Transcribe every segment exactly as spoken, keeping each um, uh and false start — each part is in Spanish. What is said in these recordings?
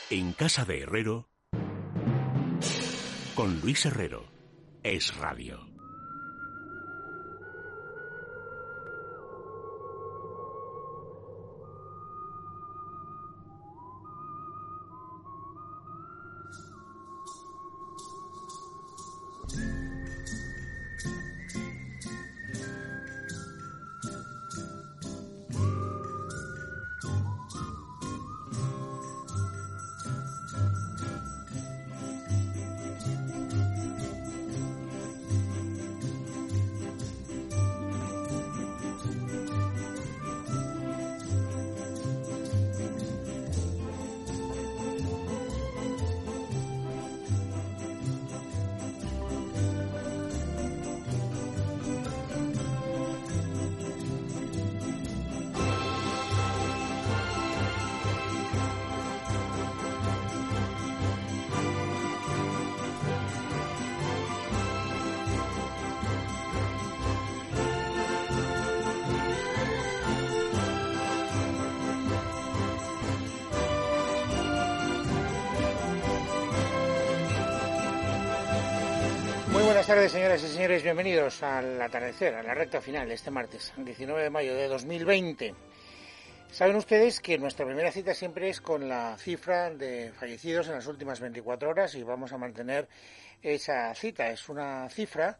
En casa de Herrero, con Luis Herrero, Es Radio. Buenas tardes, señoras y señores, bienvenidos al atardecer, a la recta final de este martes, diecinueve de mayo de dos mil veinte. Saben ustedes que nuestra primera cita siempre es con la cifra de fallecidos en las últimas veinticuatro horas y vamos a mantener esa cita. Es una cifra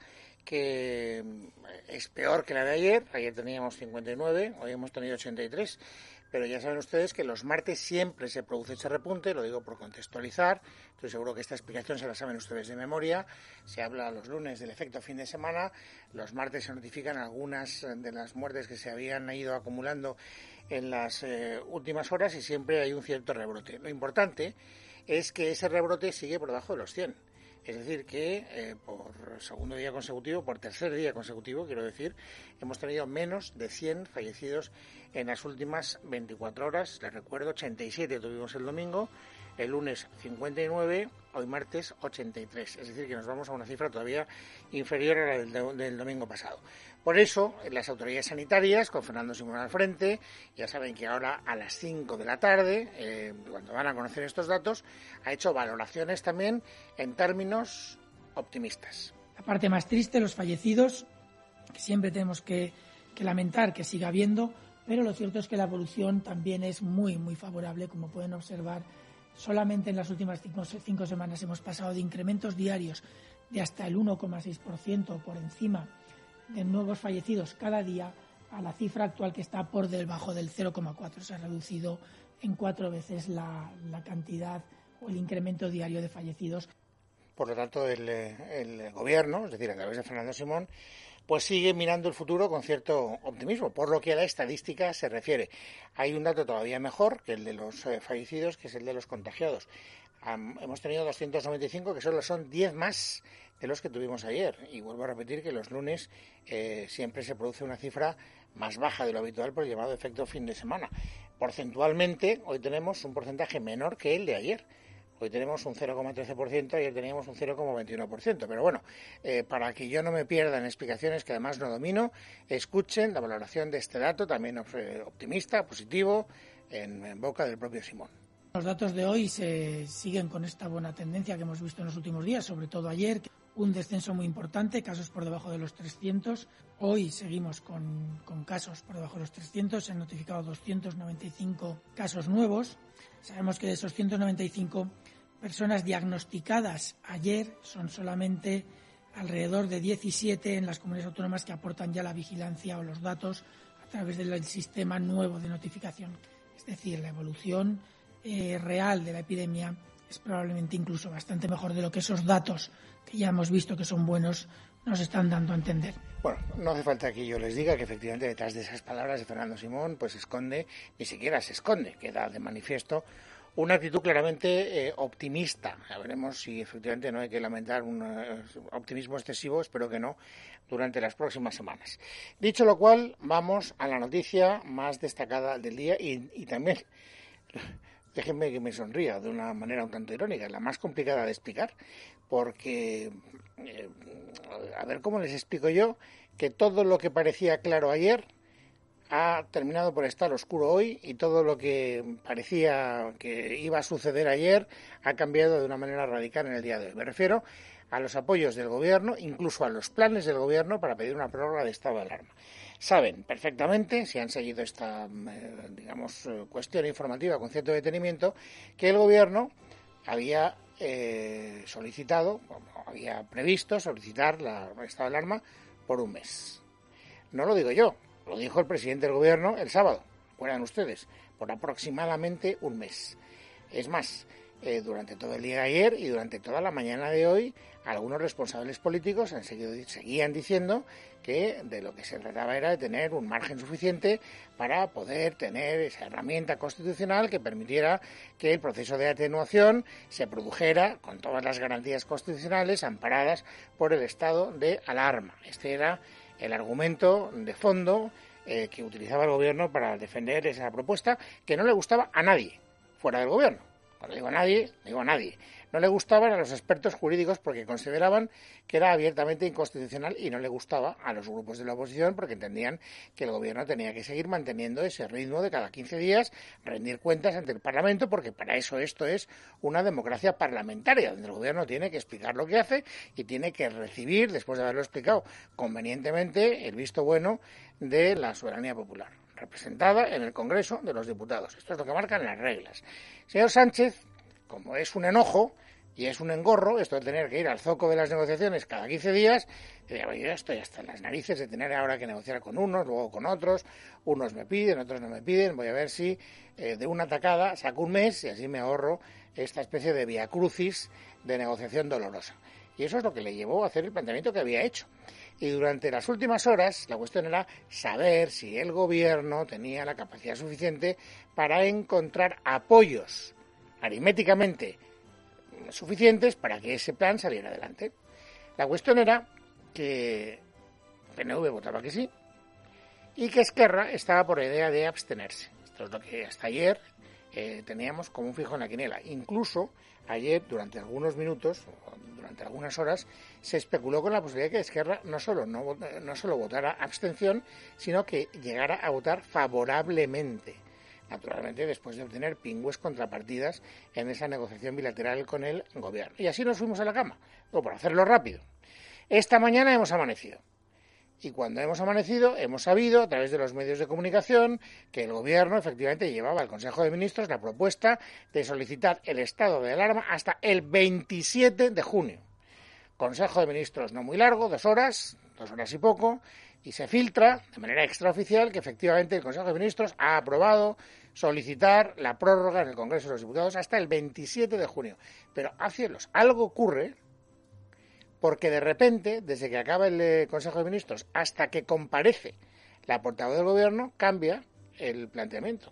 que es peor que la de ayer. Ayer teníamos cincuenta y nueve, hoy hemos tenido ochenta y tres. Pero ya saben ustedes que los martes siempre se produce ese repunte, lo digo por contextualizar. Estoy seguro que esta explicación se la saben ustedes de memoria. Se habla los lunes del efecto fin de semana, los martes se notifican algunas de las muertes que se habían ido acumulando en las eh, últimas horas y siempre hay un cierto rebrote. Lo importante es que ese rebrote sigue por debajo de los cien. Es decir, que eh, por segundo día consecutivo, por tercer día consecutivo, quiero decir, hemos tenido menos de cien fallecidos en las últimas veinticuatro horas. Les recuerdo, ochenta y siete tuvimos el domingo, el lunes cincuenta y nueve, hoy martes ochenta y tres. Es decir, que nos vamos a una cifra todavía inferior a la del, del domingo pasado. Por eso, las autoridades sanitarias, con Fernando Simón al frente, ya saben que ahora a las cinco de la tarde, eh, cuando van a conocer estos datos, ha hecho valoraciones también en términos optimistas. La parte más triste, los fallecidos, que siempre tenemos que, que lamentar que siga habiendo, pero lo cierto es que la evolución también es muy, muy favorable, como pueden observar. Solamente en las últimas cinco, cinco semanas hemos pasado de incrementos diarios de hasta el uno coma seis por ciento por encima de nuevos fallecidos cada día a la cifra actual que está por debajo del cero coma cuatro. Se ha reducido en cuatro veces la, la cantidad o el incremento diario de fallecidos. Por lo tanto, el, el gobierno, es decir, a través de Fernando Simón, pues sigue mirando el futuro con cierto optimismo, por lo que a la estadística se refiere. Hay un dato todavía mejor que el de los eh, fallecidos, que es el de los contagiados. Um, hemos tenido doscientos noventa y cinco, que solo son diez más de los que tuvimos ayer. Y vuelvo a repetir que los lunes eh, siempre se produce una cifra más baja de lo habitual por el llamado efecto fin de semana. Porcentualmente, hoy tenemos un porcentaje menor que el de ayer. Hoy tenemos un cero coma trece por ciento, ayer teníamos un cero coma veintiuno por ciento. Pero bueno, eh, para que yo no me pierda en explicaciones que además no domino, escuchen la valoración de este dato, también optimista, positivo, en, en boca del propio Simón. Los datos de hoy se siguen con esta buena tendencia que hemos visto en los últimos días, sobre todo ayer. Un descenso muy importante, casos por debajo de los trescientos. Hoy seguimos con, con casos por debajo de los trescientos. Se han notificado doscientos noventa y cinco casos nuevos. Sabemos que de esos ciento noventa y cinco personas diagnosticadas ayer son solamente alrededor de diecisiete en las comunidades autónomas que aportan ya la vigilancia o los datos a través del sistema nuevo de notificación. Es decir, la evolución eh, real de la epidemia es probablemente incluso bastante mejor de lo que esos datos que ya hemos visto que son buenos nos están dando a entender. Bueno, no hace falta que yo les diga que efectivamente detrás de esas palabras de Fernando Simón pues se esconde, ni siquiera se esconde, queda de manifiesto una actitud claramente eh, optimista. Ya veremos si efectivamente no hay que lamentar un uh, optimismo excesivo, espero que no, durante las próximas semanas. Dicho lo cual, vamos a la noticia más destacada del día y, y también, déjenme que me sonría de una manera un tanto irónica, la más complicada de explicar, porque, eh, a ver cómo les explico yo, que todo lo que parecía claro ayer, ha terminado por estar oscuro hoy y todo lo que parecía que iba a suceder ayer ha cambiado de una manera radical en el día de hoy. Me refiero a los apoyos del Gobierno, incluso a los planes del Gobierno para pedir una prórroga de estado de alarma. Saben perfectamente, si han seguido esta, eh, digamos, cuestión informativa con cierto detenimiento, que el Gobierno había eh, solicitado, había previsto solicitar la, el estado de alarma por un mes. No lo digo yo, lo dijo el presidente del Gobierno el sábado, recuerdan ustedes, por aproximadamente un mes. Es más, eh, durante todo el día de ayer y durante toda la mañana de hoy, algunos responsables políticos han seguido, seguían diciendo que de lo que se trataba era de tener un margen suficiente para poder tener esa herramienta constitucional que permitiera que el proceso de atenuación se produjera con todas las garantías constitucionales amparadas por el estado de alarma. Este era el argumento de fondo eh, que utilizaba el Gobierno para defender esa propuesta que no le gustaba a nadie fuera del Gobierno. Cuando digo a nadie, digo a nadie. No le gustaban a los expertos jurídicos porque consideraban que era abiertamente inconstitucional y no le gustaba a los grupos de la oposición porque entendían que el Gobierno tenía que seguir manteniendo ese ritmo de cada quince días, rendir cuentas ante el Parlamento, porque para eso esto es una democracia parlamentaria, donde el Gobierno tiene que explicar lo que hace y tiene que recibir, después de haberlo explicado convenientemente, el visto bueno de la soberanía popular, representada en el Congreso de los Diputados. Esto es lo que marcan las reglas. Señor Sánchez, como es un enojo y es un engorro esto de tener que ir al zoco de las negociaciones cada quince días, yo ya estoy hasta en las narices de tener ahora que negociar con unos, luego con otros, unos me piden, otros no me piden, voy a ver si eh, de una tacada saco un mes y así me ahorro esta especie de viacrucis de negociación dolorosa. Y eso es lo que le llevó a hacer el planteamiento que había hecho. Y durante las últimas horas la cuestión era saber si el Gobierno tenía la capacidad suficiente para encontrar apoyos aritméticamente suficientes para que ese plan saliera adelante. La cuestión era que P N V votaba que sí y que Esquerra estaba por la idea de abstenerse. Esto es lo que hasta ayer eh, teníamos como un fijo en la quiniela. Incluso ayer, durante algunos minutos, durante algunas horas, se especuló con la posibilidad de que Esquerra no solo, no, no solo votara abstención, sino que llegara a votar favorablemente. Naturalmente, después de obtener pingües contrapartidas en esa negociación bilateral con el Gobierno. Y así nos fuimos a la cama, o por hacerlo rápido. Esta mañana hemos amanecido. Y cuando hemos amanecido, hemos sabido, a través de los medios de comunicación, que el Gobierno efectivamente llevaba al Consejo de Ministros la propuesta de solicitar el estado de alarma hasta el veintisiete de junio. Consejo de Ministros no muy largo, dos horas, dos horas y poco, y se filtra de manera extraoficial que efectivamente el Consejo de Ministros ha aprobado solicitar la prórroga en el Congreso de los Diputados hasta el veintisiete de junio. Pero, a cielos, algo ocurre porque de repente, desde que acaba el Consejo de Ministros hasta que comparece la portavoz del Gobierno, cambia el planteamiento.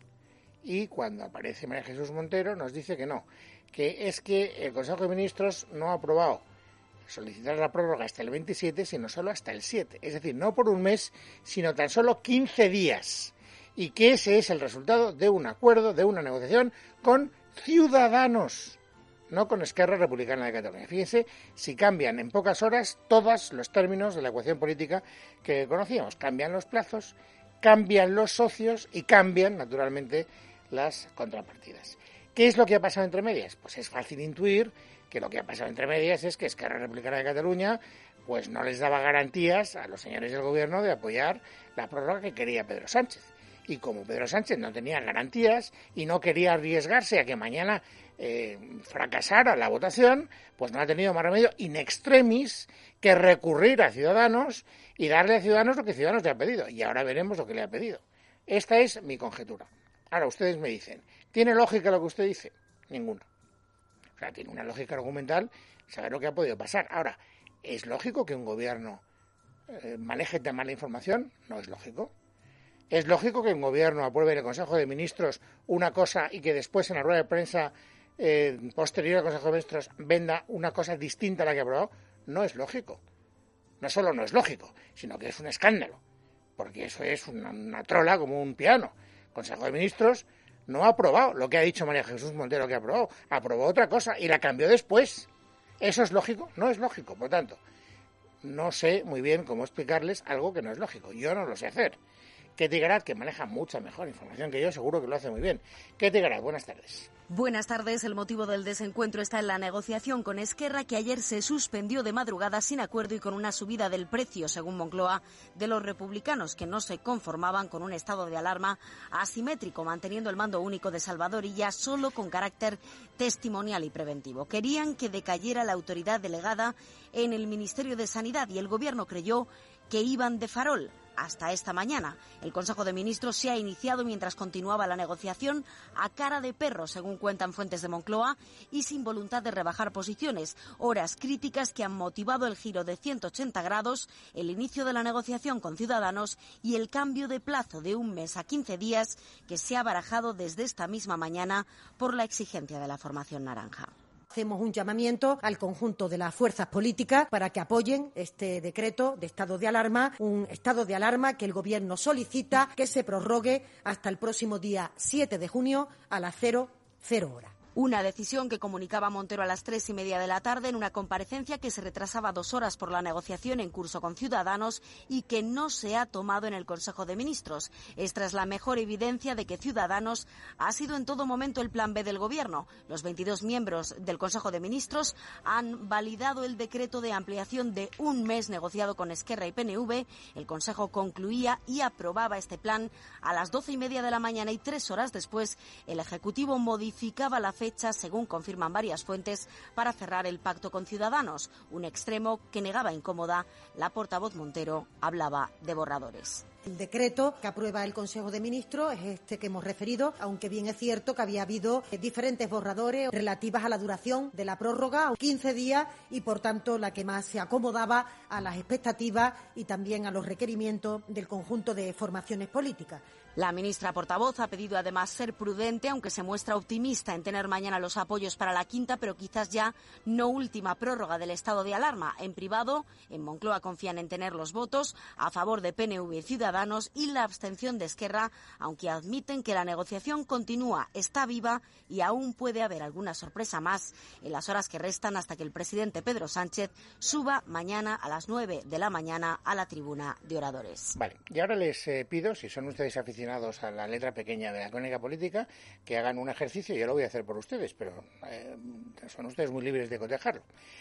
Y cuando aparece María Jesús Montero nos dice que no, que es que el Consejo de Ministros no ha aprobado solicitar la prórroga hasta el veintisiete, sino solo hasta el siete. Es decir, no por un mes, sino tan solo quince días. Y que ese es el resultado de un acuerdo, de una negociación con Ciudadanos, no con Esquerra Republicana de Cataluña. Fíjense si cambian en pocas horas todos los términos de la ecuación política que conocíamos. Cambian los plazos, cambian los socios y cambian, naturalmente, las contrapartidas. ¿Qué es lo que ha pasado entre medias? Pues es fácil intuir que lo que ha pasado entre medias es que Esquerra Republicana de Cataluña pues no les daba garantías a los señores del Gobierno de apoyar la prórroga que quería Pedro Sánchez. Y como Pedro Sánchez no tenía garantías y no quería arriesgarse a que mañana eh, fracasara la votación, pues no ha tenido más remedio in extremis que recurrir a Ciudadanos y darle a Ciudadanos lo que Ciudadanos le ha pedido. Y ahora veremos lo que le ha pedido. Esta es mi conjetura. Ahora ustedes me dicen, ¿tiene lógica lo que usted dice? Ninguna. O sea, tiene una lógica argumental saber lo que ha podido pasar. Ahora, ¿es lógico que un gobierno eh, maneje tan mala información? No es lógico. ¿Es lógico que un gobierno apruebe en el Consejo de Ministros una cosa y que después en la rueda de prensa eh, posterior al Consejo de Ministros venda una cosa distinta a la que ha aprobado? No es lógico. No solo no es lógico, sino que es un escándalo. Porque eso es una, una trola como un piano. El Consejo de Ministros no ha aprobado lo que ha dicho María Jesús Montero que ha aprobado. Aprobó otra cosa y la cambió después. ¿Eso es lógico? No es lógico. Por tanto, no sé muy bien cómo explicarles algo que no es lógico. Yo no lo sé hacer. Ketty Garat, que maneja mucha mejor información que yo, seguro que lo hace muy bien. Ketty Garat, buenas tardes. Buenas tardes. El motivo del desencuentro está en la negociación con Esquerra, que ayer se suspendió de madrugada sin acuerdo y con una subida del precio, según Moncloa, de los republicanos, que no se conformaban con un estado de alarma asimétrico, manteniendo el mando único de Salvador Illa solo con carácter testimonial y preventivo. Querían que decayera la autoridad delegada en el Ministerio de Sanidad y el Gobierno creyó que iban de farol. Hasta esta mañana. El Consejo de Ministros se ha iniciado mientras continuaba la negociación a cara de perro, según cuentan fuentes de Moncloa, y sin voluntad de rebajar posiciones. Horas críticas que han motivado el giro de ciento ochenta grados, el inicio de la negociación con Ciudadanos y el cambio de plazo de un mes a quince días que se ha barajado desde esta misma mañana por la exigencia de la formación naranja. Hacemos un llamamiento al conjunto de las fuerzas políticas para que apoyen este decreto de estado de alarma, un estado de alarma que el Gobierno solicita que se prorrogue hasta el próximo día siete de junio a las cero cero horas. Una decisión que comunicaba Montero a las tres y media de la tarde en una comparecencia que se retrasaba dos horas por la negociación en curso con Ciudadanos y que no se ha tomado en el Consejo de Ministros. Esta es la mejor evidencia de que Ciudadanos ha sido en todo momento el plan B del Gobierno. Los veintidós miembros del Consejo de Ministros han validado el decreto de ampliación de un mes negociado con Esquerra y P N V. El Consejo concluía y aprobaba este plan a las doce y media de la mañana y tres horas después el Ejecutivo modificaba la fecha, según confirman varias fuentes, para cerrar el pacto con Ciudadanos, un extremo que negaba incómoda. La portavoz Montero hablaba de borradores. El decreto que aprueba el Consejo de Ministros es este que hemos referido, aunque bien es cierto que había habido diferentes borradores relativas a la duración de la prórroga, quince días, y por tanto la que más se acomodaba a las expectativas y también a los requerimientos del conjunto de formaciones políticas. La ministra portavoz ha pedido además ser prudente, aunque se muestra optimista en tener mañana los apoyos para la quinta, pero quizás ya no última prórroga del estado de alarma. En privado, en Moncloa confían en tener los votos a favor de P N V y Ciudadanos y la abstención de Esquerra, aunque admiten que la negociación continúa, está viva y aún puede haber alguna sorpresa más en las horas que restan hasta que el presidente Pedro Sánchez suba mañana a las nueve de la mañana a la tribuna de oradores. Vale, y ahora les eh, pido, si son ustedes aficionados a la letra pequeña de la crónica política, que hagan un ejercicio. Yo lo voy a hacer por ustedes, pero eh, son ustedes muy libres de cotejarlo.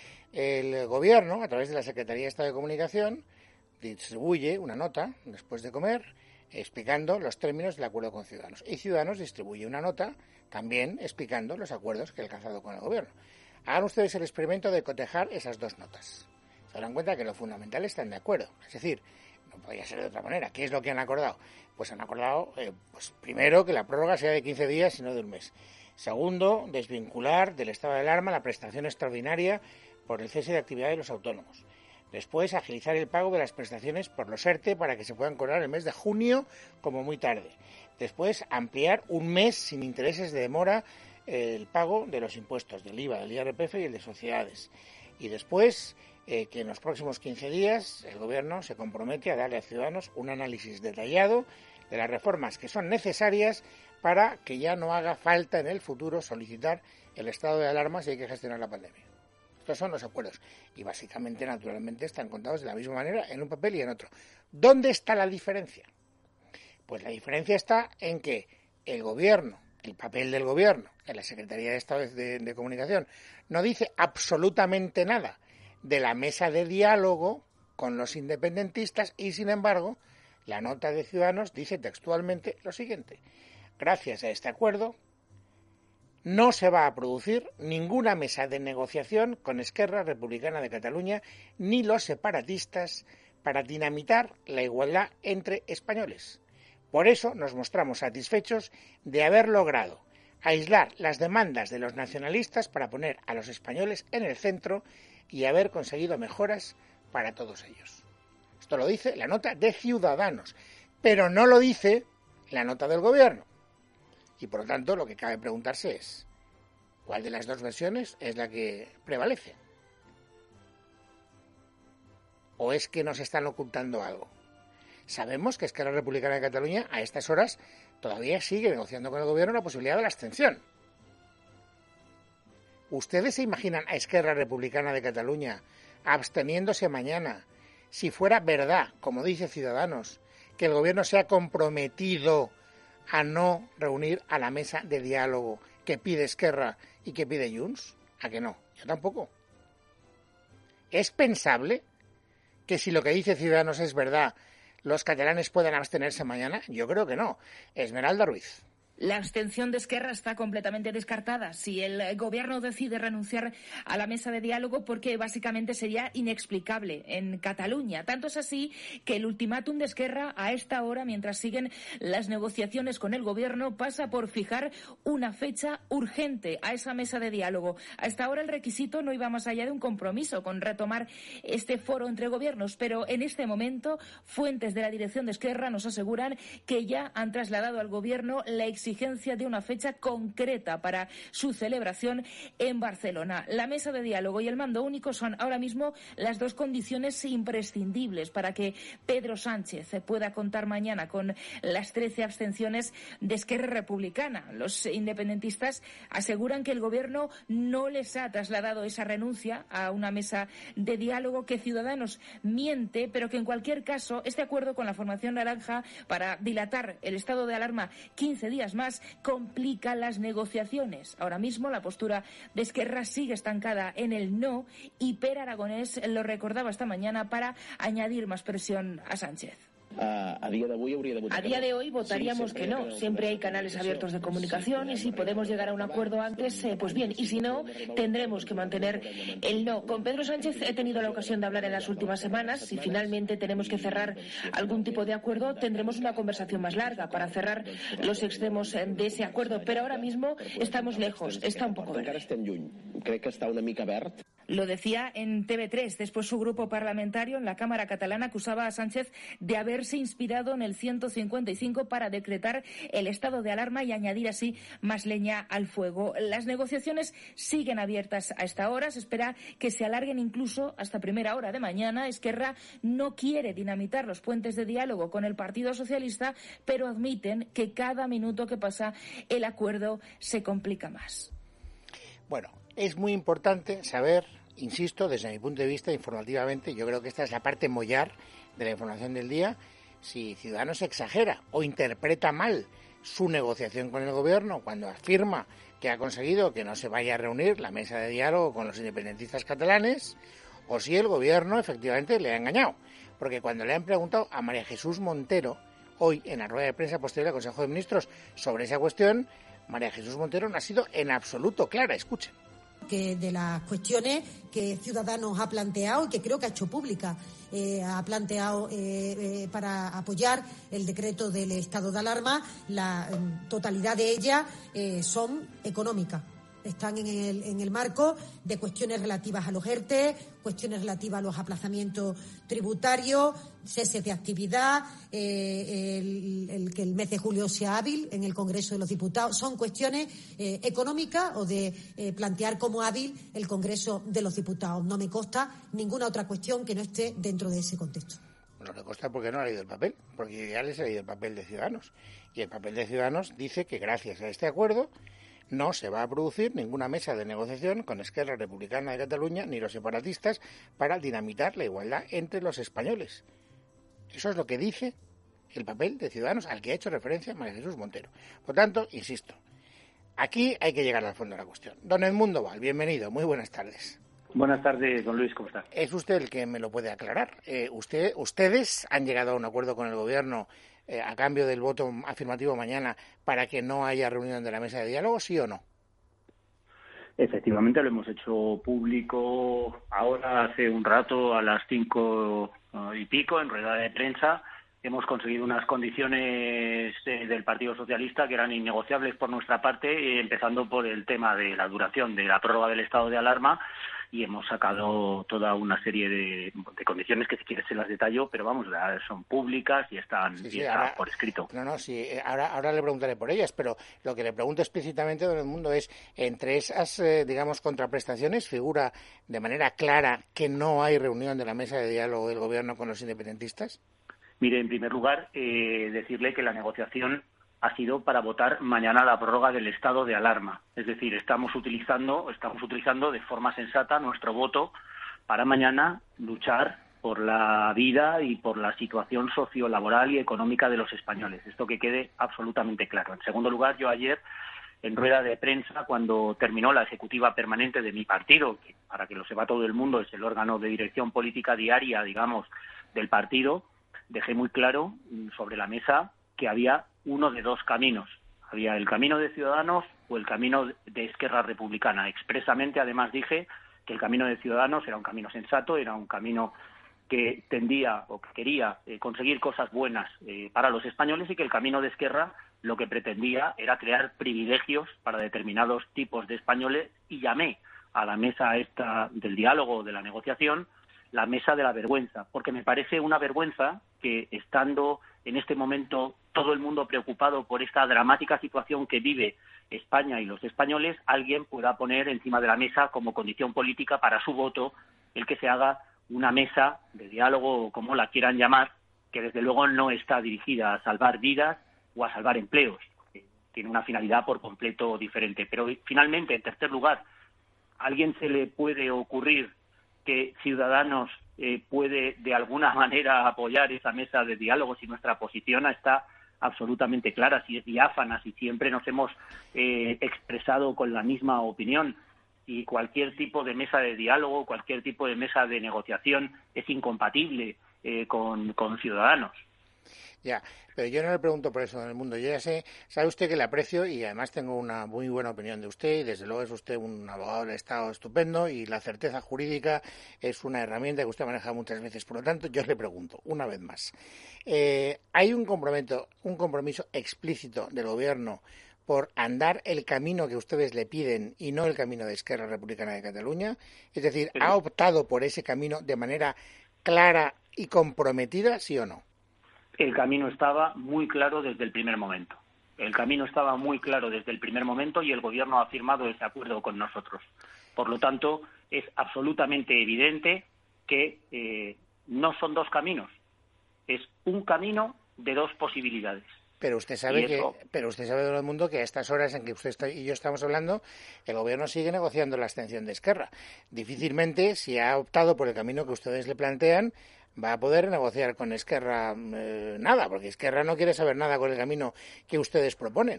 El Gobierno, a través de la Secretaría de Estado de Comunicación, distribuye una nota después de comer explicando los términos del acuerdo con Ciudadanos. Y Ciudadanos distribuye una nota también explicando los acuerdos que ha alcanzado con el Gobierno. Hagan ustedes el experimento de cotejar esas dos notas. Se darán cuenta que lo fundamental están de acuerdo. Es decir, no podría ser de otra manera. ¿Qué es lo que han acordado? Pues han acordado, eh, pues primero, que la prórroga sea de quince días y no de un mes. Segundo, desvincular del estado de alarma la prestación extraordinaria por el cese de actividad de los autónomos. Después, agilizar el pago de las prestaciones por los ERTE para que se puedan cobrar el mes de junio como muy tarde. Después, ampliar un mes sin intereses de demora eh, el pago de los impuestos, del I V A, del I R P F y el de sociedades. Y después, eh, que en los próximos quince días el Gobierno se compromete a darle a Ciudadanos un análisis detallado de las reformas que son necesarias para que ya no haga falta en el futuro solicitar el estado de alarma si hay que gestionar la pandemia. Estos son los acuerdos. Y básicamente, naturalmente, están contados de la misma manera en un papel y en otro. ¿Dónde está la diferencia? Pues la diferencia está en que el Gobierno, el papel del Gobierno, en la Secretaría de Estado de, de Comunicación, no dice absolutamente nada de la mesa de diálogo con los independentistas y, sin embargo, la nota de Ciudadanos dice textualmente lo siguiente: gracias a este acuerdo no se va a producir ninguna mesa de negociación con Esquerra Republicana de Cataluña ni los separatistas para dinamitar la igualdad entre españoles. Por eso nos mostramos satisfechos de haber logrado aislar las demandas de los nacionalistas para poner a los españoles en el centro y haber conseguido mejoras para todos ellos. Esto lo dice la nota de Ciudadanos, pero no lo dice la nota del Gobierno. Y por lo tanto, lo que cabe preguntarse es, ¿cuál de las dos versiones es la que prevalece? ¿O es que nos están ocultando algo? Sabemos que Esquerra Republicana de Cataluña a estas horas todavía sigue negociando con el Gobierno la posibilidad de la abstención. ¿Ustedes se imaginan a Esquerra Republicana de Cataluña absteniéndose mañana si fuera verdad, como dice Ciudadanos, que el Gobierno se ha comprometido a no reunir a la mesa de diálogo que pide Esquerra y que pide Junts? ¿A que no? Yo tampoco. ¿Es pensable que si lo que dice Ciudadanos es verdad, los catalanes puedan abstenerse mañana? Yo creo que no. Esmeralda Ruiz. La abstención de Esquerra está completamente descartada si el Gobierno decide renunciar a la mesa de diálogo, porque básicamente sería inexplicable en Cataluña. Tanto es así que el ultimátum de Esquerra a esta hora, mientras siguen las negociaciones con el Gobierno, pasa por fijar una fecha urgente a esa mesa de diálogo. A esta hora el requisito no iba más allá de un compromiso con retomar este foro entre gobiernos, pero en este momento fuentes de la dirección de Esquerra nos aseguran que ya han trasladado al Gobierno la exigencia exigencia de una fecha concreta para su celebración en Barcelona. La mesa de diálogo y el mando único son ahora mismo las dos condiciones imprescindibles para que Pedro Sánchez pueda contar mañana con las trece abstenciones de Esquerra Republicana. Los independentistas aseguran que el Gobierno no les ha trasladado esa renuncia a una mesa de diálogo, que Ciudadanos miente, pero que en cualquier caso este acuerdo con la formación naranja para dilatar el estado de alarma quince días más complica las negociaciones. Ahora mismo la postura de Esquerra sigue estancada en el no, y Per Aragonés lo recordaba esta mañana para añadir más presión a Sánchez. A día de hoy habría de votar. A día de hoy votaríamos que no. Siempre hay canales abiertos de comunicación y si podemos llegar a un acuerdo antes, eh, pues bien. Y si no, tendremos que mantener el no. Con Pedro Sánchez he tenido la ocasión de hablar en las últimas semanas. Si finalmente tenemos que cerrar algún tipo de acuerdo, tendremos una conversación más larga para cerrar los extremos de ese acuerdo. Pero ahora mismo estamos lejos. Está un poco verde. Creo que está una mica verd. Lo decía en T V tres. Después su grupo parlamentario en la Cámara catalana acusaba a Sánchez de haberse inspirado en el ciento cincuenta y cinco para decretar el estado de alarma y añadir así más leña al fuego. Las negociaciones siguen abiertas a esta hora. Se espera que se alarguen incluso hasta primera hora de mañana. Esquerra no quiere dinamitar los puentes de diálogo con el Partido Socialista, pero admiten que cada minuto que pasa el acuerdo se complica más. Bueno, es muy importante saber, insisto, desde mi punto de vista, informativamente, yo creo que esta es la parte mollar de la información del día, si Ciudadanos exagera o interpreta mal su negociación con el Gobierno cuando afirma que ha conseguido que no se vaya a reunir la mesa de diálogo con los independentistas catalanes, o si el Gobierno efectivamente le ha engañado. Porque cuando le han preguntado a María Jesús Montero, hoy en la rueda de prensa posterior al Consejo de Ministros, sobre esa cuestión, María Jesús Montero no ha sido en absoluto clara. Escuchen. Que de las cuestiones que Ciudadanos ha planteado y que creo que ha hecho pública, eh, ha planteado eh, eh, para apoyar el decreto del estado de alarma, la eh, totalidad de ellas eh, son económicas. Están en el, en el marco de cuestiones relativas a los ERTE, cuestiones relativas a los aplazamientos tributarios, ceses de actividad, eh, el, el que el mes de julio sea hábil en el Congreso de los Diputados. Son cuestiones eh, económicas o de eh, plantear como hábil el Congreso de los Diputados. No me consta ninguna otra cuestión que no esté dentro de ese contexto. No le consta porque no ha leído el papel, porque ya les ha leído el papel de Ciudadanos. Y el papel de Ciudadanos dice que gracias a este acuerdo no se va a producir ninguna mesa de negociación con Esquerra Republicana de Cataluña ni los separatistas para dinamitar la igualdad entre los españoles. Eso es lo que dice el papel de Ciudadanos al que ha hecho referencia María Jesús Montero. Por tanto, insisto, aquí hay que llegar al fondo de la cuestión. Don Edmundo Val, bienvenido, muy buenas tardes. Buenas tardes, don Luis, ¿cómo está? Es usted el que me lo puede aclarar. Eh, usted, ustedes han llegado a un acuerdo con el Gobierno eh, a cambio del voto afirmativo mañana para que no haya reunión de la mesa de diálogo, ¿sí o no? Efectivamente, lo hemos hecho público ahora hace un rato a las cinco y pico en rueda de prensa. Hemos conseguido unas condiciones eh, del Partido Socialista que eran innegociables por nuestra parte, eh, empezando por el tema de la duración de la prórroga del estado de alarma, y hemos sacado toda una serie de, de condiciones que si quieres se las detallo, pero vamos, son públicas y están, sí, sí, y están ahora, por escrito. No, no, sí, ahora, ahora le preguntaré por ellas, pero lo que le pregunto explícitamente, don Edmundo, es, entre esas, eh, digamos, contraprestaciones, figura de manera clara que no hay reunión de la mesa de diálogo del Gobierno con los independentistas. Mire, en primer lugar, eh, decirle que la negociación ha sido para votar mañana la prórroga del estado de alarma. Es decir, estamos utilizando, estamos utilizando de forma sensata nuestro voto para mañana luchar por la vida y por la situación sociolaboral y económica de los españoles. Esto que quede absolutamente claro. En segundo lugar, yo ayer, en rueda de prensa, cuando terminó la ejecutiva permanente de mi partido, que para que lo sepa todo el mundo es el órgano de dirección política diaria, digamos, del partido, dejé muy claro sobre la mesa que había uno de dos caminos. Había el camino de Ciudadanos o el camino de Esquerra Republicana. Expresamente, además, dije que el camino de Ciudadanos era un camino sensato, era un camino que tendía o que quería eh, conseguir cosas buenas eh, para los españoles, y que el camino de Esquerra lo que pretendía era crear privilegios para determinados tipos de españoles, y llamé a la mesa esta del diálogo, de la negociación, la mesa de la vergüenza, porque me parece una vergüenza que, estando en este momento todo el mundo preocupado por esta dramática situación que vive España y los españoles, alguien pueda poner encima de la mesa como condición política para su voto el que se haga una mesa de diálogo, o como la quieran llamar, que desde luego no está dirigida a salvar vidas o a salvar empleos. Tiene una finalidad por completo diferente. Pero finalmente, en tercer lugar, ¿a alguien se le puede ocurrir que Ciudadanos eh, puede de alguna manera apoyar esa mesa de diálogo si nuestra posición está absolutamente clara, si es diáfana, si siempre nos hemos eh, expresado con la misma opinión? Y cualquier tipo de mesa de diálogo, cualquier tipo de mesa de negociación es incompatible eh, con, con Ciudadanos. Ya, pero yo no le pregunto por eso en el mundo. Yo ya sé, sabe usted que le aprecio y además tengo una muy buena opinión de usted, y desde luego es usted un abogado del Estado estupendo, y la certeza jurídica es una herramienta que usted maneja muchas veces. Por lo tanto, yo le pregunto, una vez más, eh, ¿hay un compromiso, un compromiso explícito del Gobierno por andar el camino que ustedes le piden y no el camino de Esquerra Republicana de Cataluña? Es decir, ¿ha optado por ese camino de manera clara y comprometida, sí o no? El camino estaba muy claro desde el primer momento. El camino estaba muy claro desde el primer momento y el Gobierno ha firmado ese acuerdo con nosotros. Por lo tanto, es absolutamente evidente que eh, no son dos caminos, es un camino de dos posibilidades. Pero usted sabe que, pero usted sabe, todo el mundo, que a estas horas en que usted está y yo estamos hablando, el Gobierno sigue negociando la abstención de Esquerra. Difícilmente, si ha optado por el camino que ustedes le plantean, va a poder negociar con Esquerra eh, nada, porque Esquerra no quiere saber nada con el camino que ustedes proponen.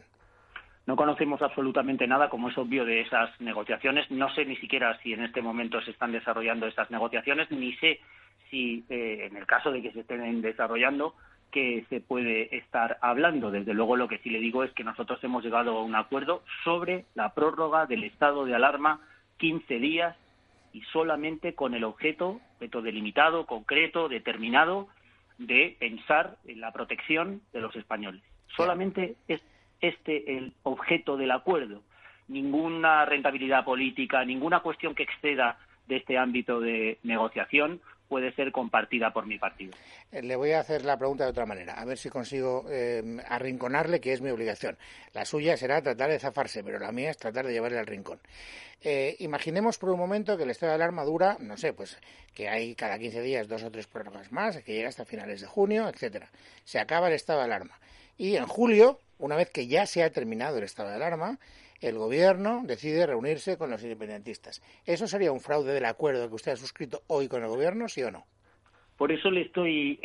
No conocemos absolutamente nada, como es obvio, de esas negociaciones. No sé ni siquiera si en este momento se están desarrollando esas negociaciones, ni sé si, eh, en el caso de que se estén desarrollando, que se puede estar hablando. Desde luego, lo que sí le digo es que nosotros hemos llegado a un acuerdo sobre la prórroga del estado de alarma quince días, y solamente con el objeto, objeto delimitado, concreto, determinado, de pensar en la protección de los españoles. Solamente es este el objeto del acuerdo. Ninguna rentabilidad política, ninguna cuestión que exceda de este ámbito de negociación puede ser compartida por mi partido. Le voy a hacer la pregunta de otra manera, a ver si consigo eh, arrinconarle, que es mi obligación. La suya será tratar de zafarse, pero la mía es tratar de llevarle al rincón. Eh, imaginemos por un momento que el estado de alarma dura, no sé, pues que hay cada quince días dos o tres prórrogas más, que llega hasta finales de junio, etcétera. Se acaba el estado de alarma. Y en julio, una vez que ya se ha terminado el estado de alarma, el Gobierno decide reunirse con los independentistas. ¿Eso sería un fraude del acuerdo que usted ha suscrito hoy con el Gobierno, sí o no? Por eso le estoy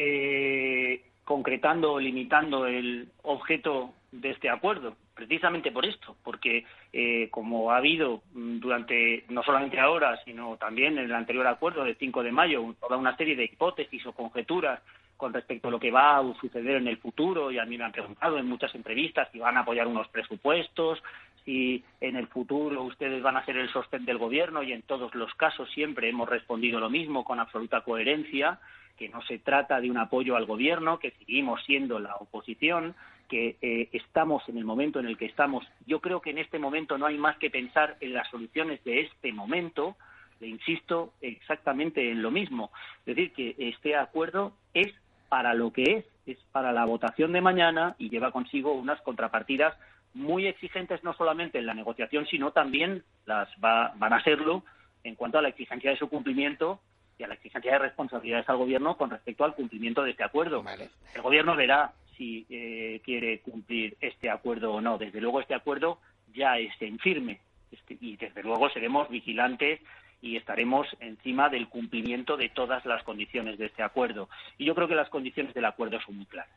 eh, concretando o limitando el objeto de este acuerdo, precisamente por esto, porque eh, como ha habido durante, no solamente ahora, sino también en el anterior acuerdo del cinco de mayo, toda una serie de hipótesis o conjeturas con respecto a lo que va a suceder en el futuro, y a mí me han preguntado en muchas entrevistas si van a apoyar unos presupuestos, si en el futuro ustedes van a ser el sostén del Gobierno, y en todos los casos siempre hemos respondido lo mismo con absoluta coherencia, que no se trata de un apoyo al Gobierno, que seguimos siendo la oposición, que eh, estamos en el momento en el que estamos. Yo creo que en este momento no hay más que pensar en las soluciones de este momento. Le insisto exactamente en lo mismo, es decir, que este acuerdo es para lo que es, es para la votación de mañana, y lleva consigo unas contrapartidas muy exigentes, no solamente en la negociación, sino también las va, van a serlo en cuanto a la exigencia de su cumplimiento y a la exigencia de responsabilidades al Gobierno con respecto al cumplimiento de este acuerdo. Vale. El Gobierno verá si eh, quiere cumplir este acuerdo o no. Desde luego, este acuerdo ya está en firme, este, y desde luego seremos vigilantes y estaremos encima del cumplimiento de todas las condiciones de este acuerdo. Y yo creo que las condiciones del acuerdo son muy claras.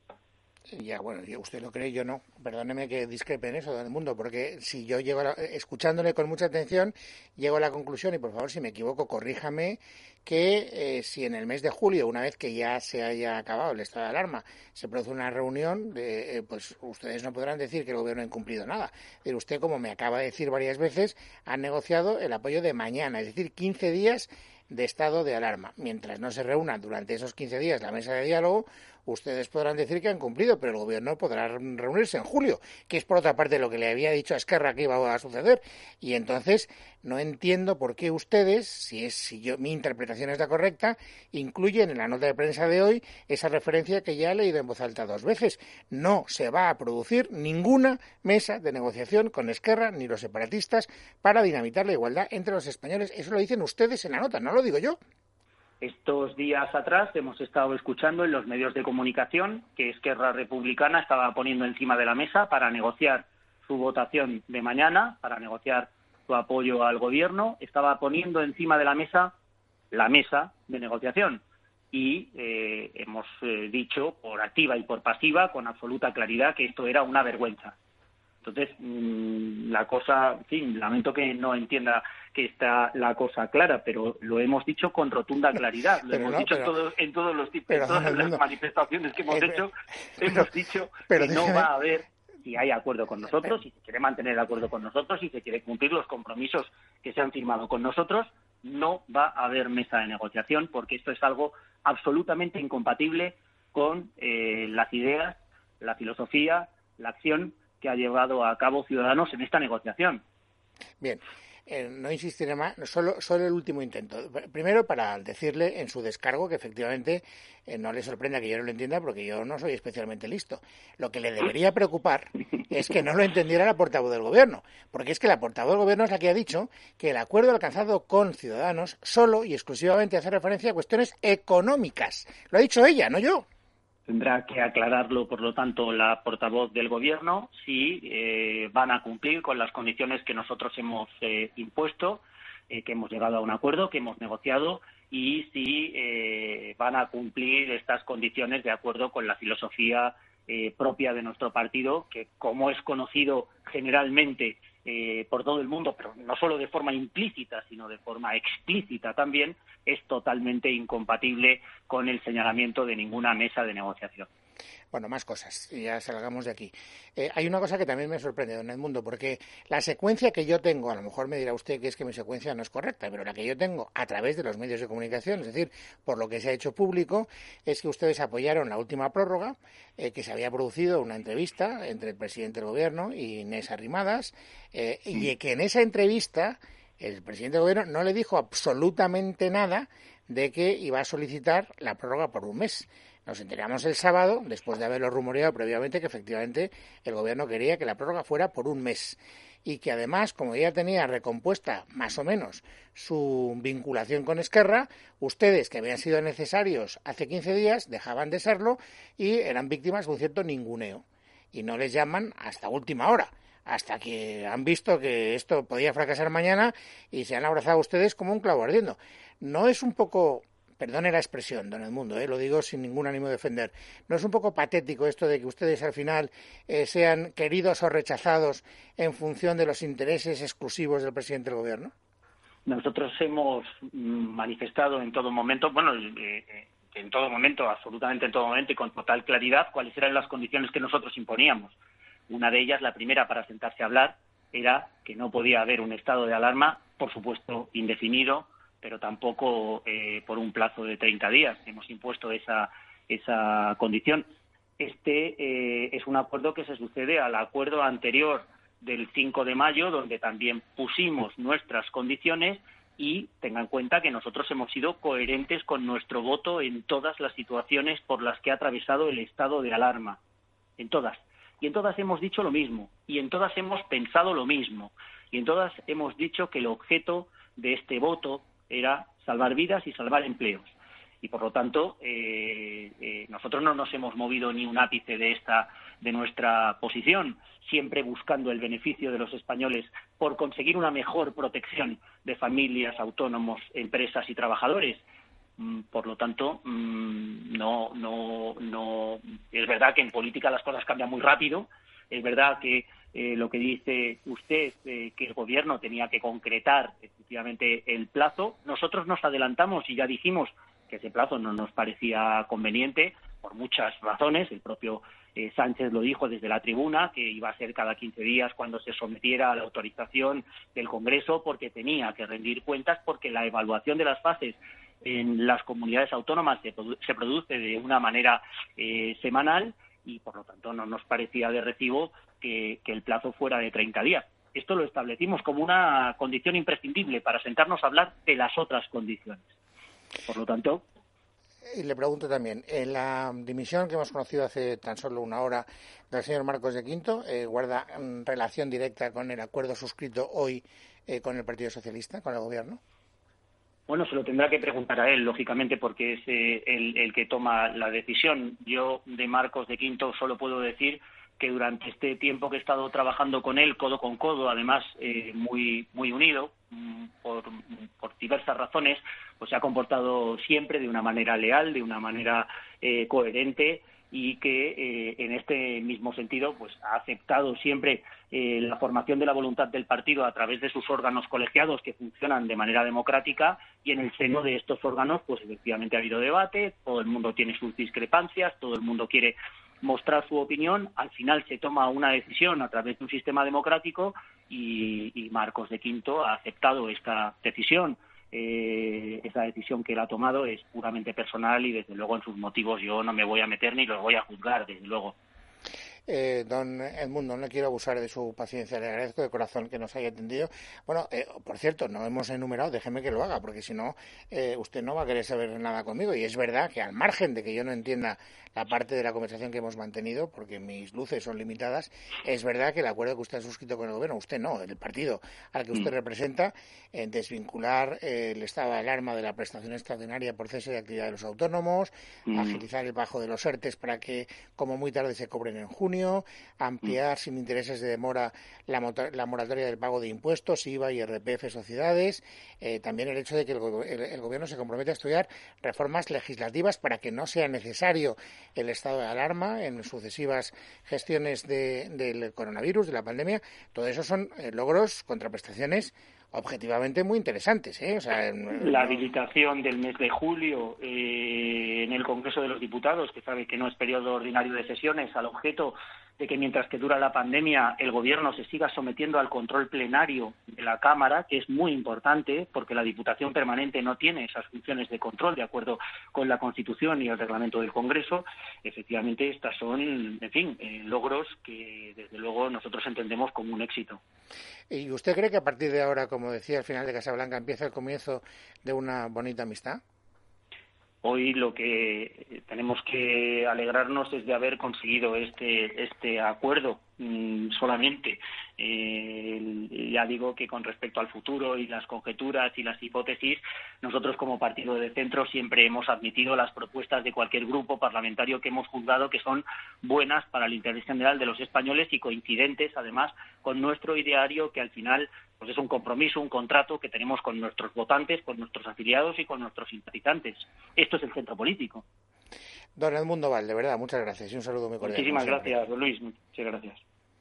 Ya, bueno, usted lo cree, yo no. Perdóneme que discrepe en eso, don Edmundo, porque si yo llego, a la, escuchándole con mucha atención, llego a la conclusión, y por favor, si me equivoco, corríjame, que eh, si en el mes de julio, una vez que ya se haya acabado el estado de alarma, se produce una reunión, de, eh, pues ustedes no podrán decir que el gobierno ha incumplido nada. Pero usted, como me acaba de decir varias veces, ha negociado el apoyo de mañana, es decir, quince días de estado de alarma. Mientras no se reúna durante esos quince días la mesa de diálogo, ustedes podrán decir que han cumplido, pero el gobierno podrá reunirse en julio, que es por otra parte lo que le había dicho a Esquerra que iba a suceder. Y entonces no entiendo por qué ustedes, si es si yo mi interpretación es la correcta, incluyen en la nota de prensa de hoy esa referencia que ya he leído en voz alta dos veces. No se va a producir ninguna mesa de negociación con Esquerra ni los separatistas para dinamitar la igualdad entre los españoles. Eso lo dicen ustedes en la nota, no lo digo yo. Estos días atrás hemos estado escuchando en los medios de comunicación que Esquerra Republicana estaba poniendo encima de la mesa para negociar su votación de mañana, para negociar su apoyo al gobierno, estaba poniendo encima de la mesa la mesa de negociación. Y eh, hemos eh, dicho por activa y por pasiva, con absoluta claridad, que esto era una vergüenza. Entonces, mmm, la cosa, en fin, lamento que no entienda que está la cosa clara, pero lo hemos dicho con rotunda claridad. Lo pero hemos no, dicho pero, todo, en todos los tipos, en todas las mundo. manifestaciones que hemos eh, hecho, pero, hemos dicho pero que no va a haber, si hay acuerdo con nosotros, si se quiere mantener el acuerdo con nosotros, si se quiere cumplir los compromisos que se han firmado con nosotros, no va a haber mesa de negociación, porque esto es algo absolutamente incompatible con eh, las ideas, la filosofía, la acción que ha llevado a cabo Ciudadanos en esta negociación. Bien. Eh, no insistiré más, solo, solo el último intento. Primero, para decirle en su descargo que efectivamente eh, no le sorprenda que yo no lo entienda, porque yo no soy especialmente listo. Lo que le debería preocupar es que no lo entendiera la portavoz del Gobierno, porque es que la portavoz del Gobierno es la que ha dicho que el acuerdo alcanzado con Ciudadanos solo y exclusivamente hace referencia a cuestiones económicas. Lo ha dicho ella, no yo. Tendrá que aclararlo, por lo tanto, la portavoz del Gobierno, si eh, van a cumplir con las condiciones que nosotros hemos eh, impuesto, eh, que hemos llegado a un acuerdo, que hemos negociado, y si eh, van a cumplir estas condiciones de acuerdo con la filosofía eh, propia de nuestro partido, que, como es conocido generalmente eh, por todo el mundo, pero no solo de forma implícita, sino de forma explícita también, es totalmente incompatible con el señalamiento de ninguna mesa de negociación. Bueno, más cosas, y ya salgamos de aquí. Eh, hay una cosa que también me sorprende, don Edmundo, porque la secuencia que yo tengo, a lo mejor me dirá usted que es que mi secuencia no es correcta, pero la que yo tengo a través de los medios de comunicación, es decir, por lo que se ha hecho público, es que ustedes apoyaron la última prórroga, eh, que se había producido una entrevista entre el presidente del Gobierno y Inés Arrimadas, eh, sí. y que en esa entrevista el presidente del Gobierno no le dijo absolutamente nada de que iba a solicitar la prórroga por un mes. Nos enteramos el sábado, después de haberlo rumoreado previamente, que efectivamente el Gobierno quería que la prórroga fuera por un mes y que además, como ya tenía recompuesta más o menos su vinculación con Esquerra, ustedes, que habían sido necesarios hace quince días, dejaban de serlo y eran víctimas de un cierto ninguneo. Y no les llaman hasta última hora, hasta que han visto que esto podía fracasar mañana y se han abrazado a ustedes como un clavo ardiendo. ¿No es un poco... Perdone la expresión, don Edmundo, eh, lo digo sin ningún ánimo de ofender. ¿No es un poco patético esto de que ustedes al final eh, sean queridos o rechazados en función de los intereses exclusivos del presidente del Gobierno? Nosotros hemos manifestado en todo momento, bueno, eh, en todo momento, absolutamente en todo momento y con total claridad, cuáles eran las condiciones que nosotros imponíamos. Una de ellas, la primera para sentarse a hablar, era que no podía haber un estado de alarma, por supuesto, indefinido, pero tampoco eh, por un plazo de treinta días. Hemos impuesto esa, esa condición. Este eh, es un acuerdo que se sucede al acuerdo anterior del cinco de mayo, donde también pusimos nuestras condiciones y tenga en cuenta que nosotros hemos sido coherentes con nuestro voto en todas las situaciones por las que ha atravesado el estado de alarma. En todas. Y en todas hemos dicho lo mismo. Y en todas hemos pensado lo mismo. Y en todas hemos dicho que el objeto de este voto era salvar vidas y salvar empleos. y por lo tanto eh, eh, nosotros no nos hemos movido ni un ápice de esta de nuestra posición, siempre buscando el beneficio de los españoles por conseguir una mejor protección de familias, autónomos, empresas y trabajadores. Por lo tanto, no, no, no. Es verdad que en política las cosas cambian muy rápido. Es verdad que eh, lo que dice usted, eh, que el Gobierno tenía que concretar efectivamente el plazo. Nosotros nos adelantamos y ya dijimos que ese plazo no nos parecía conveniente por muchas razones. El propio eh, Sánchez lo dijo desde la tribuna, que iba a ser cada quince días cuando se sometiera a la autorización del Congreso, porque tenía que rendir cuentas, porque la evaluación de las fases en las comunidades autónomas se, produ- se produce de una manera eh, semanal y, por lo tanto, no nos parecía de recibo que, que el plazo fuera de treinta días. Esto lo establecimos como una condición imprescindible para sentarnos a hablar de las otras condiciones. Por lo tanto... Y le pregunto también, en la dimisión que hemos conocido hace tan solo una hora del señor Marcos de Quinto, eh, ¿guarda mm, relación directa con el acuerdo suscrito hoy eh, con el Partido Socialista, con el Gobierno? Bueno, se lo tendrá que preguntar a él, lógicamente, porque es eh, el, el que toma la decisión. Yo, de Marcos de Quinto, solo puedo decir que durante este tiempo que he estado trabajando con él, codo con codo, además eh, muy muy unido, por, por diversas razones, pues se ha comportado siempre de una manera leal, de una manera eh, coherente, y que eh, en este mismo sentido pues ha aceptado siempre eh, la formación de la voluntad del partido a través de sus órganos colegiados que funcionan de manera democrática, y en el seno de estos órganos pues efectivamente ha habido debate, todo el mundo tiene sus discrepancias, todo el mundo quiere mostrar su opinión, al final se toma una decisión a través de un sistema democrático y, y Marcos de Quinto ha aceptado esta decisión. Eh, esa decisión que él ha tomado es puramente personal y desde luego en sus motivos yo no me voy a meter ni los voy a juzgar, desde luego. Eh, don Edmundo, no quiero abusar de su paciencia, le agradezco de corazón que nos haya atendido. Bueno, eh, por cierto, no hemos enumerado, déjeme que lo haga, porque si no, eh, usted no va a querer saber nada conmigo. Y es verdad que al margen de que yo no entienda la parte de la conversación que hemos mantenido, porque mis luces son limitadas, es verdad que el acuerdo que usted ha suscrito con el Gobierno, usted no, el partido al que usted mm. representa, en desvincular eh, el estado de alarma de la prestación extraordinaria por cese de actividad de los autónomos, mm. agilizar el pago de los ERTES para que, como muy tarde, se cobren en junio, ampliar sin intereses de demora la, la moratoria del pago de impuestos, I V A y R P F sociedades, eh, también el hecho de que el, el, el Gobierno se compromete a estudiar reformas legislativas para que no sea necesario el estado de alarma en sucesivas gestiones de, del coronavirus, de la pandemia. Todo eso son eh, logros, contraprestaciones objetivamente muy interesantes, ¿eh? O sea, la habilitación del mes de julio eh, en el Congreso de los Diputados, que sabe que no es periodo ordinario de sesiones, al objeto de que mientras que dura la pandemia el Gobierno se siga sometiendo al control plenario de la Cámara, que es muy importante porque la Diputación Permanente no tiene esas funciones de control de acuerdo con la Constitución y el reglamento del Congreso. Efectivamente, estas son, en fin, eh, logros que desde luego nosotros entendemos como un éxito. ¿Y usted cree que a partir de ahora, como decía al final de Casablanca, empieza el comienzo de una bonita amistad? Hoy lo que tenemos que alegrarnos es de haber conseguido este este acuerdo mmm, solamente. Eh, ya digo que con respecto al futuro y las conjeturas y las hipótesis, nosotros como partido de centro siempre hemos admitido las propuestas de cualquier grupo parlamentario que hemos juzgado que son buenas para el interés general de los españoles y coincidentes además con nuestro ideario, que al final pues es un compromiso, un contrato que tenemos con nuestros votantes, con nuestros afiliados y con nuestros simpatizantes. Esto es el centro político. Don Edmundo Val, de verdad, muchas gracias y un saludo muy cordial. Muchísimas gracias, don Luis. Muchas gracias.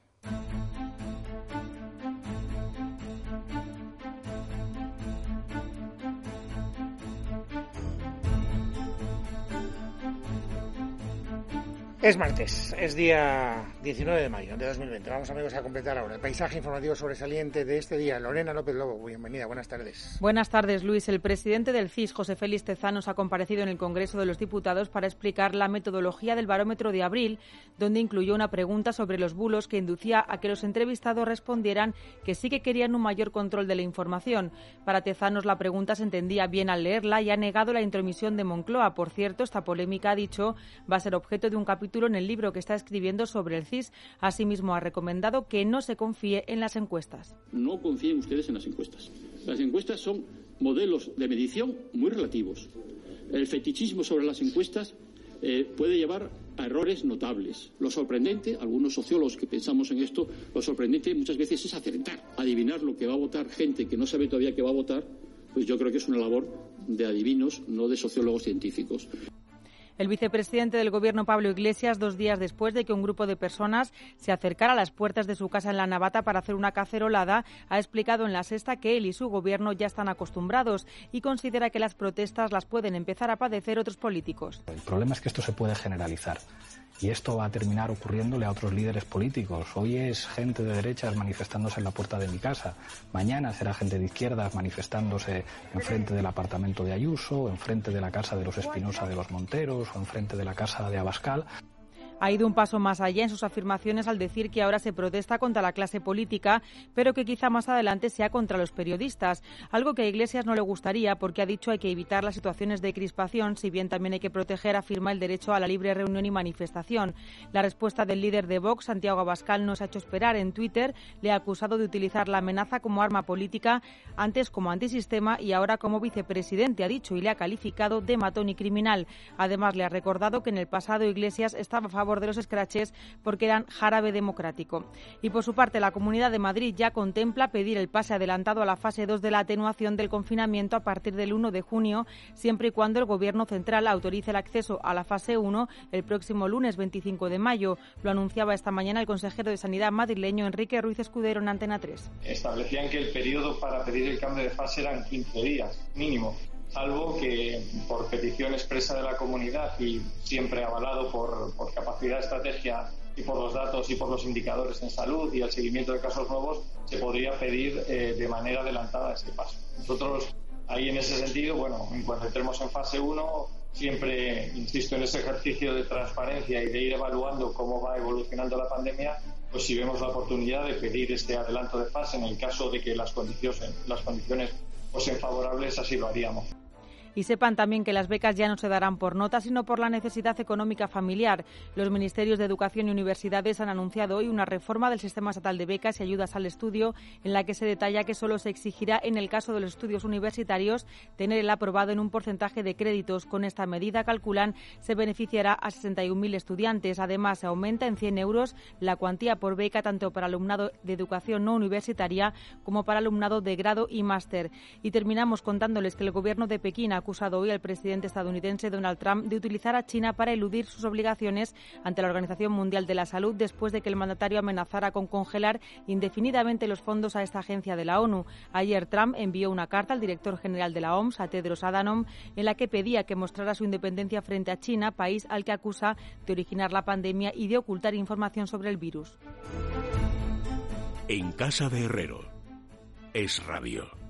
Es martes, es día diecinueve de mayo de dos mil veinte. Vamos, amigos, a completar ahora el paisaje informativo sobresaliente de este día. Lorena López Lobo, bienvenida, buenas tardes. Buenas tardes, Luis. El presidente del C I S, José Félix Tezanos, ha comparecido en el Congreso de los Diputados para explicar la metodología del barómetro de abril, donde incluyó una pregunta sobre los bulos que inducía a que los entrevistados respondieran que sí que querían un mayor control de la información. Para Tezanos, la pregunta se entendía bien al leerla y ha negado la intromisión de Moncloa. Por cierto, esta polémica, ha dicho, va a ser objeto de un capítulo en el libro que está escribiendo sobre el C I S. Asimismo, ha recomendado que no se confíe en las encuestas. No confíen ustedes en las encuestas. Las encuestas son modelos de medición muy relativos. El fetichismo sobre las encuestas eh, puede llevar a errores notables. Lo sorprendente, algunos sociólogos que pensamos en esto, lo sorprendente muchas veces es acertar, adivinar lo que va a votar gente que no sabe todavía qué va a votar. Pues yo creo que es una labor de adivinos, no de sociólogos científicos. El vicepresidente del Gobierno, Pablo Iglesias, dos días después de que un grupo de personas se acercara a las puertas de su casa en La Navata para hacer una cacerolada, ha explicado en La Sexta que él y su Gobierno ya están acostumbrados y considera que las protestas las pueden empezar a padecer otros políticos. El problema es que esto se puede generalizar. Y esto va a terminar ocurriéndole a otros líderes políticos. Hoy es gente de derechas manifestándose en la puerta de mi casa. Mañana será gente de izquierdas manifestándose enfrente del apartamento de Ayuso, enfrente de la casa de los Espinosa de los Monteros o enfrente de la casa de Abascal. Ha ido un paso más allá en sus afirmaciones al decir que ahora se protesta contra la clase política, pero que quizá más adelante sea contra los periodistas, algo que a Iglesias no le gustaría porque ha dicho hay que evitar las situaciones de crispación, si bien también hay que proteger, afirma, el derecho a la libre reunión y manifestación. La respuesta del líder de Vox, Santiago Abascal, no se ha hecho esperar. En Twitter le ha acusado de utilizar la amenaza como arma política, antes como antisistema y ahora como vicepresidente, ha dicho, y le ha calificado de matón y criminal. Además, le ha recordado que en el pasado Iglesias estaba a favor de los escraches porque eran jarabe democrático. Y por su parte, la Comunidad de Madrid ya contempla pedir el pase adelantado a la fase dos de la atenuación del confinamiento a partir del uno de junio, siempre y cuando el Gobierno central autorice el acceso a la fase uno el próximo lunes veinticinco de mayo. Lo anunciaba esta mañana el consejero de Sanidad madrileño, Enrique Ruiz Escudero, en Antena tres. Establecían que el periodo para pedir el cambio de fase eran quince días, mínimo. Salvo que por petición expresa de la comunidad y siempre avalado por, por capacidad de estrategia y por los datos y por los indicadores en salud y el seguimiento de casos nuevos, se podría pedir eh, de manera adelantada ese paso. Nosotros ahí en ese sentido, bueno, en cuanto entremos en fase uno, siempre insisto en ese ejercicio de transparencia y de ir evaluando cómo va evolucionando la pandemia, pues si vemos la oportunidad de pedir este adelanto de fase en el caso de que las condiciones, las condiciones fuesen favorables, así lo haríamos. Y sepan también que las becas ya no se darán por nota, sino por la necesidad económica familiar. Los ministerios de Educación y Universidades han anunciado hoy una reforma del sistema estatal de becas y ayudas al estudio, en la que se detalla que solo se exigirá, en el caso de los estudios universitarios, tener el aprobado en un porcentaje de créditos. Con esta medida, calculan, se beneficiará a sesenta y un mil estudiantes. Además, se aumenta en cien euros la cuantía por beca, tanto para alumnado de educación no universitaria como para alumnado de grado y máster. Y terminamos contándoles que el Gobierno de Pekín ha acusado hoy al presidente estadounidense Donald Trump de utilizar a China para eludir sus obligaciones ante la Organización Mundial de la Salud, después de que el mandatario amenazara con congelar indefinidamente los fondos a esta agencia de la ONU. Ayer Trump envió una carta al director general de la O M S, a Tedros Adhanom, en la que pedía que mostrara su independencia frente a China, país al que acusa de originar la pandemia y de ocultar información sobre el virus. En casa de Herrero, Es Radio.